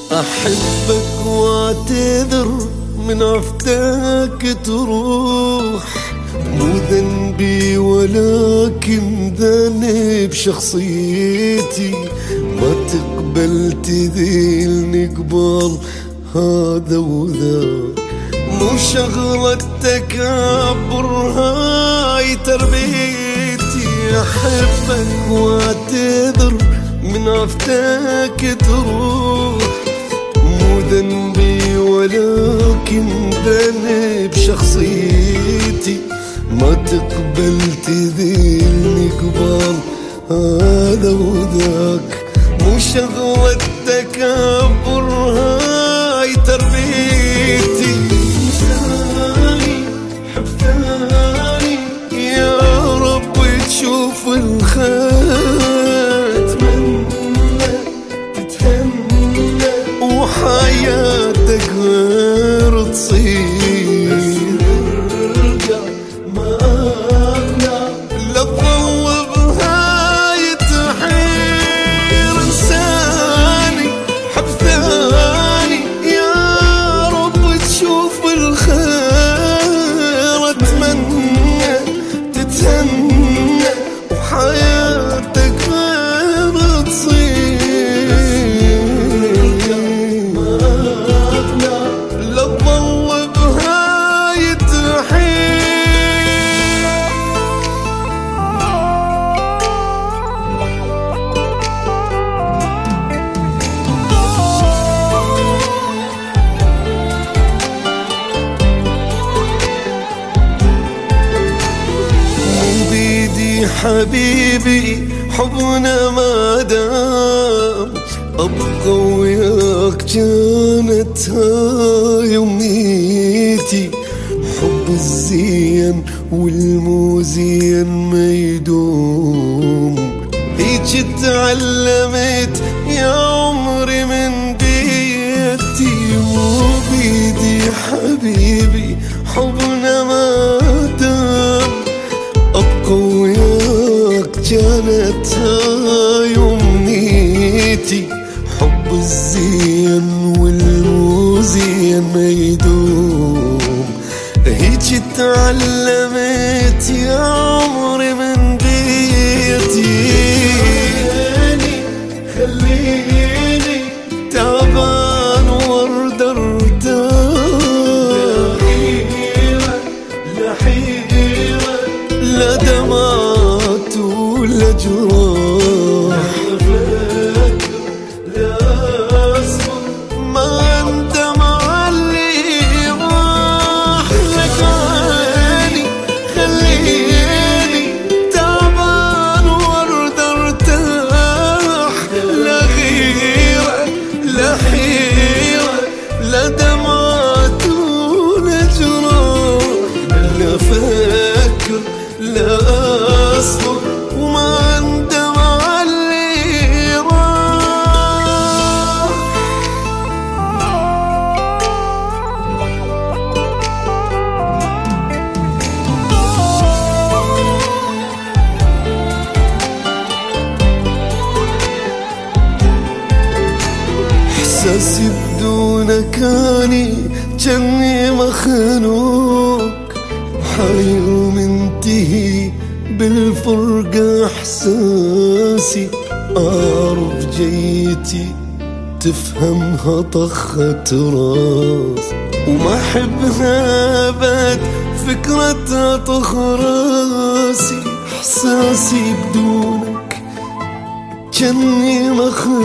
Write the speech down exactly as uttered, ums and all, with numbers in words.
أحبك واعتذر من عفتك تروح، مو ذنبي ولكن ذنب شخصيتي، ما تقبل تذيلني قبال هذا وذاك، مو شغلة تكبر هاي تربيتي. أحبك واعتذر من عفتك تروح، مو ذنبي ولكن ذنب شخصيتي، ما تقبل تذيلني قبال هذا وذاك، مو شغلة تكبر هاي تربيتي. انساني حب ثاني يا رب تشوف الخير، اتمنى تتهنى وحياتك غير تصير، ارجع ما اغنى لا تظل بهاي تحير. انساني حب ثاني يا رب تشوف الخير، اتمنى تتهنى وحياتك غير تصير، ما اغنى لا تظل بهاي تحير. حبيبي حبنا ما دام، أبقى وياك كانت هاي أمنيتي، حب الزين والموزين ما يدوم، هيج تعلمت يا عمري من بيتي، وبيدي حبيبي حبنا ما دام، أبقى وياك كانت هاي أمنيتي، حب الزين والموزين ما يدوم، هيج تعلمت يا عمري من بيتي. خليني تعبان وارد ارتاح، لا حيرة لا دمعات ولا جراح، لا أصبر ما أندم على اللي راح. لك عيني خليني تعبان وارد ارتاح، لا غيرة لا حيرة لا دمعات ولا جراح، لا فكر لا أصبر وما أندم على اللي راح. إحساسي بدونك أني جني مخنوق، حي ومنتهي بالفرقة إحساسي، أعرف جيتي تفهمها طخة راس، وما أحبها أبد فكرتها طخ راسي. إحساسي بدونك جني مخنوق،